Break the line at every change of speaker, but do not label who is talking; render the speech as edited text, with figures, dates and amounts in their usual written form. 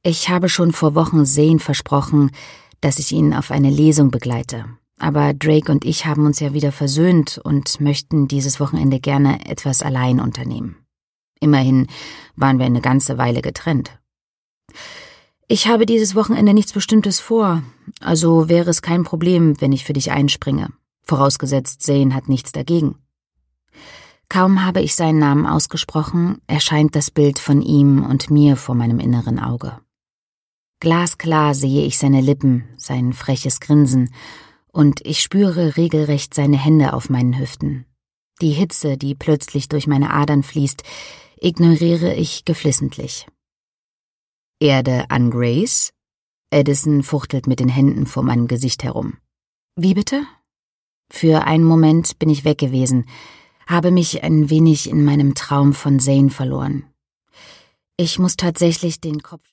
Ich habe schon vor Wochen Zane versprochen, dass ich ihn auf eine Lesung begleite. Aber Drake und ich haben uns ja wieder versöhnt und möchten dieses Wochenende gerne etwas allein unternehmen. Immerhin waren wir eine ganze Weile getrennt. Ich habe dieses Wochenende nichts Bestimmtes vor, also wäre es kein Problem, wenn ich für dich einspringe. Vorausgesetzt, Zane hat nichts dagegen. Kaum habe ich seinen Namen ausgesprochen, erscheint das Bild von ihm und mir vor meinem inneren Auge. Glasklar sehe ich seine Lippen, sein freches Grinsen, und ich spüre regelrecht seine Hände auf meinen Hüften. Die Hitze, die plötzlich durch meine Adern fließt, ignoriere ich geflissentlich. Erde an Grace? Addison fuchtelt mit den Händen vor meinem Gesicht herum. Wie bitte? Für einen Moment bin ich weg gewesen, habe mich ein wenig in meinem Traum von Zane verloren. Ich muss tatsächlich den Kopf